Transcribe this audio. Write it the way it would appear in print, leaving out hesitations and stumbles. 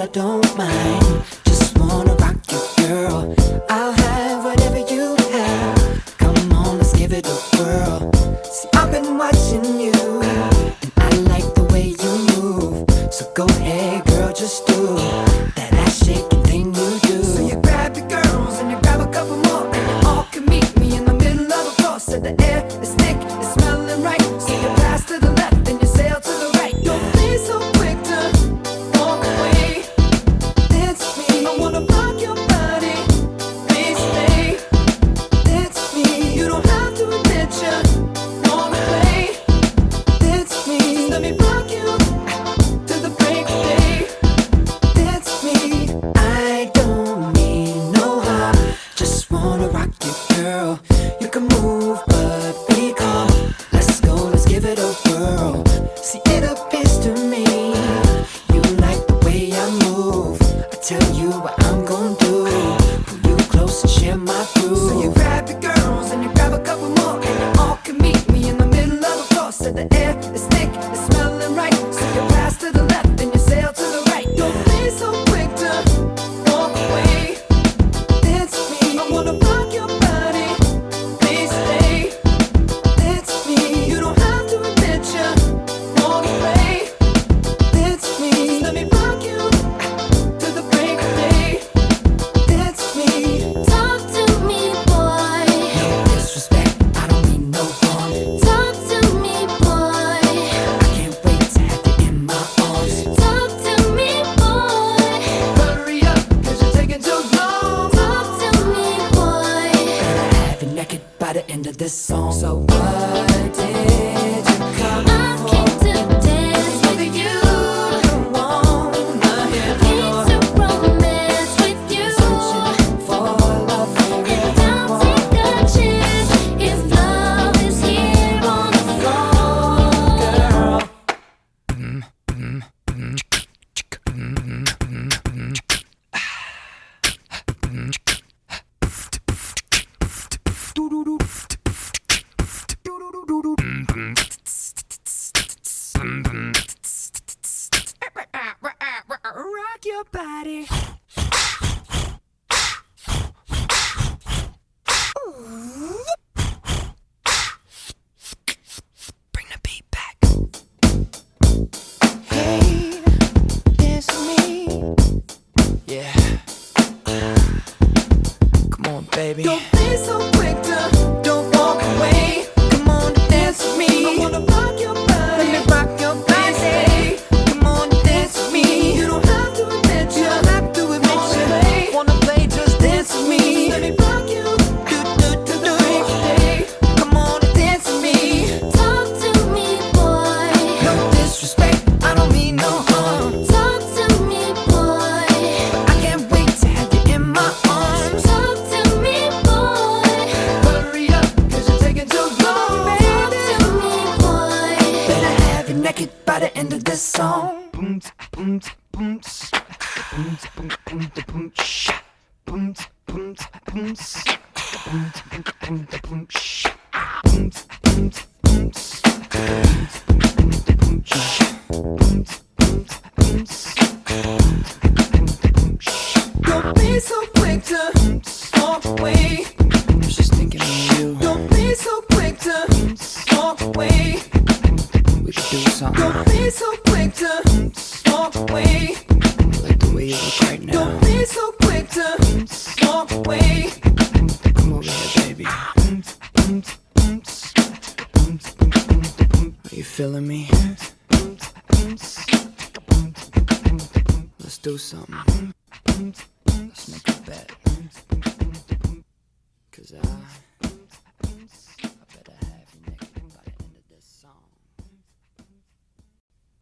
I don't mind. Just wanna rock you, girl. I'll have whatever you have. Come on, let's give it a whirl. See, I've been watching you, and I like the way you move. So go ahead, girl, just do that ass shaking thing you do. So you grab your girls and you grab a couple more, and you all can meet me in the middle of the floor. So the air is thick, it's smelling right. So you pass to the left and you sail to the right. Don't be so quick to walk away. Dance with me, I wanna rock your body. Please stay. Dance with me, you don't have to admit you wanna play. Dance with me, let me rock you to the break of day. Dance with me, I don't need no harm. Just wanna rock you, girl. You can move, but be calm. Let's go, let's give it a whirl. See, it appears to me you like the way I move. I tell you what I'm gonna do. Pull you close and share my groove. So you grab your girls and you grab a couple more, and you all can meet me in the middle of the floor. So the air is thick, it's smelling right. So you pass to the left and you sail to the right. Don't be so quick to walk away. Dance with me, I wanna rock your body. Please stay. Dance with me, you don't have to admit you wanna play. Dance with me, let me rock you to the break of day. Dance with me. Talk to me, boy. No disrespect, I don't mean no harm. Talk to me, boy. I can't wait to have you in my arms. Talk to me, boy. Hurry up, cause you're taking too long. Talk to me, boy. Better have you naked by the end of this song. So what did you come I for? came to dance with you. Wanna hear Came to romance with you. for love And I'll take a chance if love is here on the floor. girl. Rock your body. Bring the beat back. Hey, dance with me. Yeah. Come on, baby. Don't be so quick to don't walk away. Come on, dance with me. I wanna rock your body. Let me rock your body. Come on, dance with me. You don't have to admit you wanna play. Just dance with me. Let me rock you. Come on, dance with me. Talk to me, boy. No disrespect, I don't mean no harm. Talk to me, boy. I can't wait to have you in my arms. Talk to me, boy. Hurry up, cause you're taking too long, Talk baby. to me, boy. Better have you naked by the end of this song. Don't be so quick to walk away. I was just thinking of you. Don't be so quick to walk away. We could do something. Don't be so quick to walk away. I like the way you look right now. Don't be so quick to walk away. Come over here, baby. Are you feeling me? Let's do something. Let's make a bet. 'Cause